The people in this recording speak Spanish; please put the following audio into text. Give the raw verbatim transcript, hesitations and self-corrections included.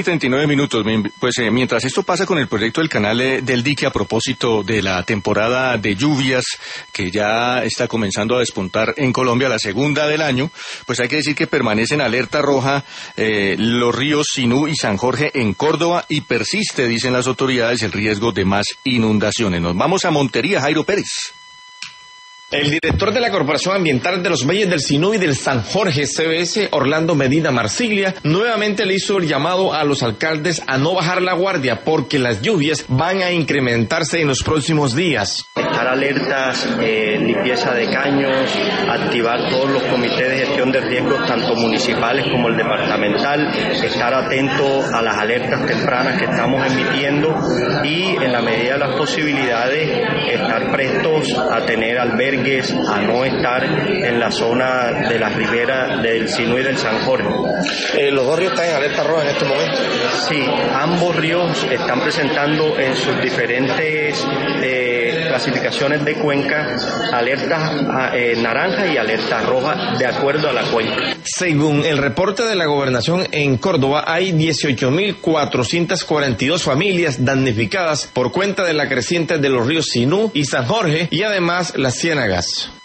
Y treinta y nueve minutos, pues eh, mientras esto pasa con el proyecto del canal eh, del dique a propósito de la temporada de lluvias que ya está comenzando a despuntar en Colombia, la segunda del año, pues hay que decir que permanece en alerta roja eh, los ríos Sinú y San Jorge en Córdoba y persiste, dicen las autoridades, el riesgo de más inundaciones. Nos vamos a Montería, Jairo Pérez. El director de la Corporación Ambiental de los Valles del Sinú y del San Jorge, C B S, Orlando Medina Marsiglia, nuevamente le hizo el llamado a los alcaldes a no bajar la guardia porque las lluvias van a incrementarse en los próximos días. Estar alertas, eh, limpieza de caños, activar todos los comités de gestión de riesgos, tanto municipales como el departamental, estar atento a las alertas tempranas que estamos emitiendo y, en la medida de las posibilidades, estar prestos a tener albergues, a no estar en la zona de la ribera del Sinú y del San Jorge. Eh, ¿Los dos ríos están en alerta roja en este momento? Sí, ambos ríos están presentando en sus diferentes eh, clasificaciones de cuenca alertas eh, naranja y alerta roja de acuerdo a la cuenca. Según el reporte de la Gobernación, en Córdoba hay dieciocho mil cuatrocientas cuarenta y dos familias damnificadas por cuenta de la creciente de los ríos Sinú y San Jorge y además las ciénagas.